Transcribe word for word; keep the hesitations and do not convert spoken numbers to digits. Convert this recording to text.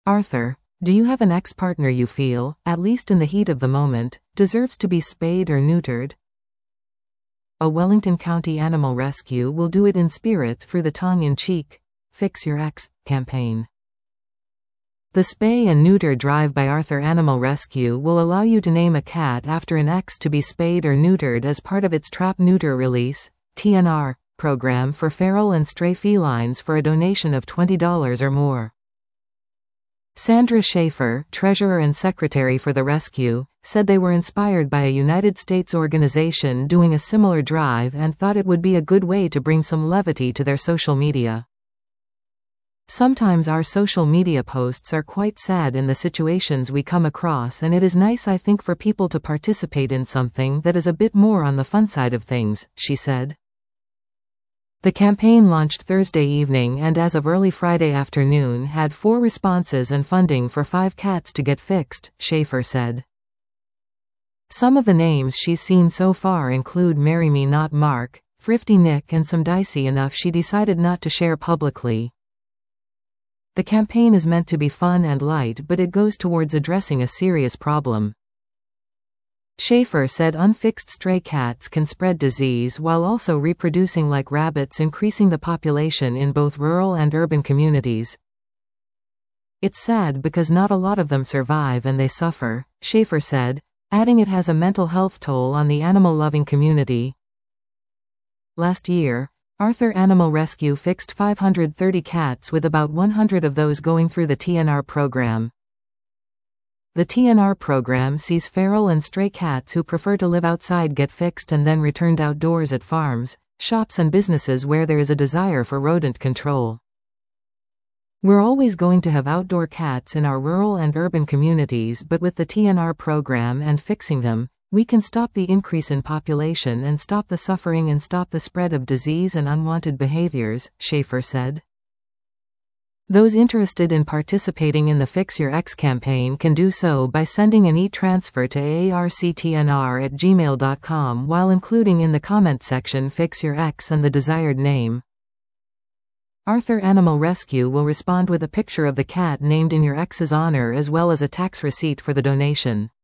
Arthur, do you have an ex-partner you feel, at least in the heat of the moment, deserves to be spayed or neutered? A Wellington County Animal Rescue will do it in spirit through the tongue-in-cheek Fix Your Ex campaign. The Spay and Neuter Drive by Arthur Animal Rescue will allow you to name a cat after an ex to be spayed or neutered as part of its Trap Neuter Release T N R program for feral and stray felines for a donation of twenty dollars or more. Sandra Schaefer, treasurer and secretary for the rescue, said they were inspired by a United States organization doing a similar drive and thought it would be a good way to bring some levity to their social media. Sometimes our social media posts are quite sad in the situations we come across, and it is nice, I think, for people to participate in something that is a bit more on the fun side of things, she said. The campaign launched Thursday evening and as of early Friday afternoon had four responses and funding for five cats to get fixed, Schaefer said. Some of the names she's seen so far include Marry Me Not Mark, Thrifty Nick, and some dicey enough she decided not to share publicly. The campaign is meant to be fun and light, but it goes towards addressing a serious problem. Schaefer said unfixed stray cats can spread disease while also reproducing like rabbits, increasing the population in both rural and urban communities. It's sad because not a lot of them survive and they suffer, Schaefer said, adding it has a mental health toll on the animal-loving community. Last year, Arthur Animal Rescue fixed five hundred thirty cats, with about one hundred of those going through the T N R program. The T N R program sees feral and stray cats who prefer to live outside get fixed and then returned outdoors at farms, shops and businesses where there is a desire for rodent control. We're always going to have outdoor cats in our rural and urban communities, but with the T N R program and fixing them, we can stop the increase in population and stop the suffering and stop the spread of disease and unwanted behaviors, Schaefer said. Those interested in participating in the Fix Your Ex campaign can do so by sending an e-transfer to A A R C T N R at gmail dot com while including in the comment section Fix Your Ex and the desired name. Arthur Animal Rescue will respond with a picture of the cat named in your ex's honor as well as a tax receipt for the donation.